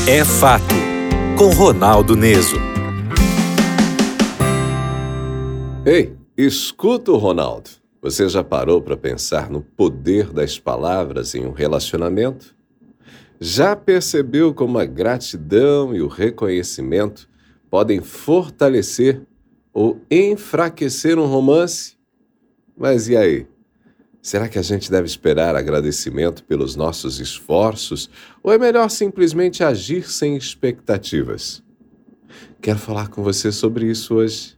É Fato, com Ronaldo Neso. Ei, escuta o Ronaldo. Você já parou para pensar no poder das palavras em um relacionamento? Já percebeu como a gratidão e o reconhecimento podem fortalecer ou enfraquecer um romance? Mas e aí? Será que a gente deve esperar agradecimento pelos nossos esforços ou é melhor simplesmente agir sem expectativas? Quero falar com você sobre isso hoje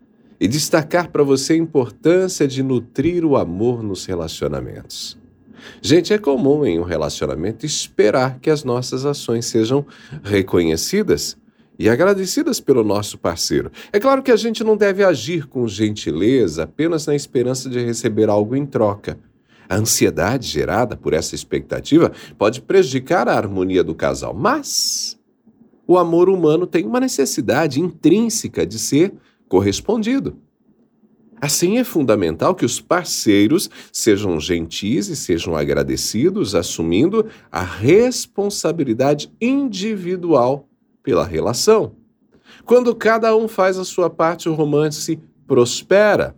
e destacar para você a importância de nutrir o amor nos relacionamentos. Gente, é comum em um relacionamento esperar que as nossas ações sejam reconhecidas e agradecidas pelo nosso parceiro. É claro que a gente não deve agir com gentileza apenas na esperança de receber algo em troca. A ansiedade gerada por essa expectativa pode prejudicar a harmonia do casal, mas o amor humano tem uma necessidade intrínseca de ser correspondido. Assim, é fundamental que os parceiros sejam gentis e sejam agradecidos, assumindo a responsabilidade individual pela relação. Quando cada um faz a sua parte, o romance prospera.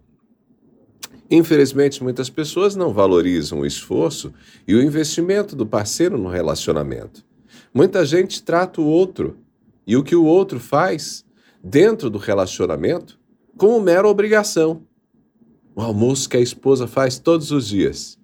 Infelizmente, muitas pessoas não valorizam o esforço e o investimento do parceiro no relacionamento. Muita gente trata o outro e o que o outro faz dentro do relacionamento como mera obrigação. O almoço que a esposa faz todos os dias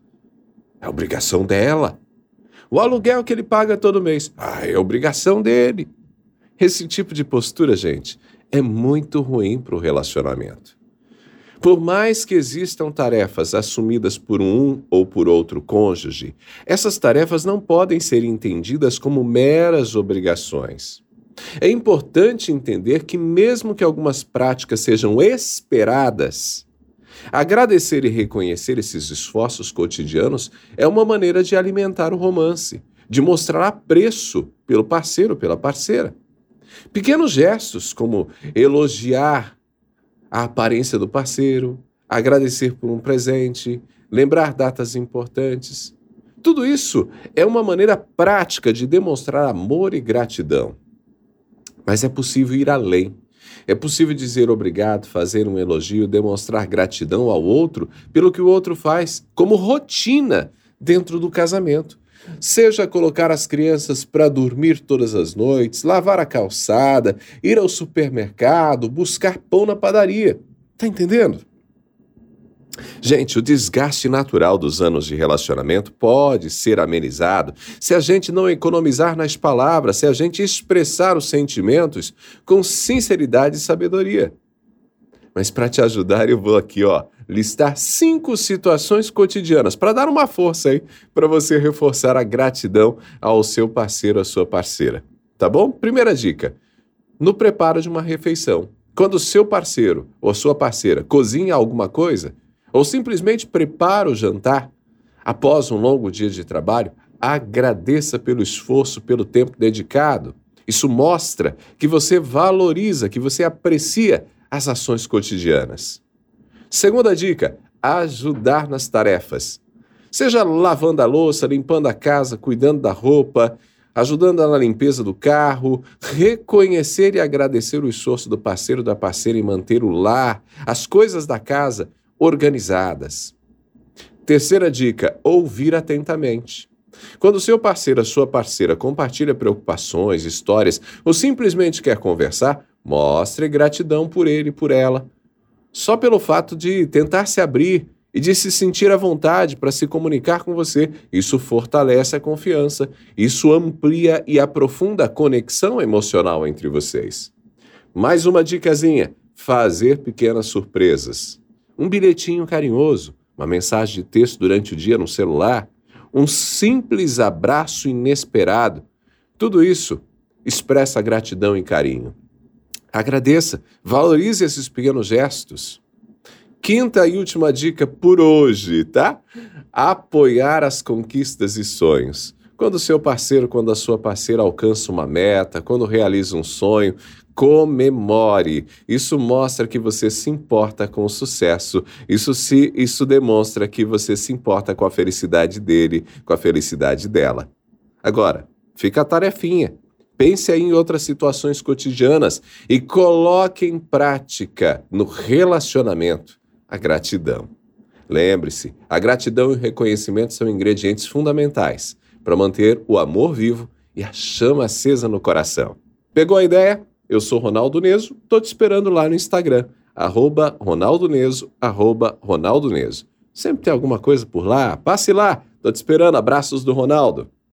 é obrigação dela. O aluguel que ele paga todo mês é obrigação dele. Esse tipo de postura, gente, é muito ruim para o relacionamento. Por mais que existam tarefas assumidas por um ou por outro cônjuge, essas tarefas não podem ser entendidas como meras obrigações. É importante entender que, mesmo que algumas práticas sejam esperadas, agradecer e reconhecer esses esforços cotidianos é uma maneira de alimentar o romance, de mostrar apreço pelo parceiro, pela parceira. Pequenos gestos como elogiar a aparência do parceiro, agradecer por um presente, lembrar datas importantes. Tudo isso é uma maneira prática de demonstrar amor e gratidão. Mas é possível ir além. É possível dizer obrigado, fazer um elogio, demonstrar gratidão ao outro pelo que o outro faz, como rotina dentro do casamento. Seja colocar as crianças para dormir todas as noites, lavar a calçada, ir ao supermercado, buscar pão na padaria. Tá entendendo? Gente, o desgaste natural dos anos de relacionamento pode ser amenizado se a gente não economizar nas palavras, se a gente expressar os sentimentos com sinceridade e sabedoria. Mas para te ajudar, eu vou aqui, listar 5 situações cotidianas para dar uma força aí, para você reforçar a gratidão ao seu parceiro, à sua parceira. Tá bom? Primeira dica, no preparo de uma refeição. Quando o seu parceiro ou a sua parceira cozinha alguma coisa, ou simplesmente prepara o jantar, após um longo dia de trabalho, agradeça pelo esforço, pelo tempo dedicado. Isso mostra que você valoriza, que você aprecia as ações cotidianas. Segunda dica, ajudar nas tarefas. Seja lavando a louça, limpando a casa, cuidando da roupa, ajudando na limpeza do carro, reconhecer e agradecer o esforço do parceiro, da parceira em manter o lar, as coisas da casa organizadas. Terceira dica, ouvir atentamente. Quando seu parceiro, a sua parceira compartilha preocupações, histórias ou simplesmente quer conversar, mostre gratidão por ele e por ela. Só pelo fato de tentar se abrir e de se sentir à vontade para se comunicar com você, isso fortalece a confiança, isso amplia e aprofunda a conexão emocional entre vocês. Mais uma dicasinha, fazer pequenas surpresas. Um bilhetinho carinhoso, uma mensagem de texto durante o dia no celular, um simples abraço inesperado. Tudo isso expressa gratidão e carinho. Agradeça, valorize esses pequenos gestos. Quinta e última dica por hoje, tá? Apoiar as conquistas e sonhos. Quando o seu parceiro, quando a sua parceira alcança uma meta, quando realiza um sonho, comemore. Isso mostra que você se importa com o sucesso. Isso demonstra que você se importa com a felicidade dele, com a felicidade dela. Agora, fica a tarefinha. Pense aí em outras situações cotidianas e coloque em prática no relacionamento a gratidão. Lembre-se, a gratidão e o reconhecimento são ingredientes fundamentais para manter o amor vivo e a chama acesa no coração. Pegou a ideia? Eu sou Ronaldo Neso, estou te esperando lá no Instagram, @RonaldoNeso, @RonaldoNeso. Sempre tem alguma coisa por lá? Passe lá, estou te esperando. Abraços do Ronaldo.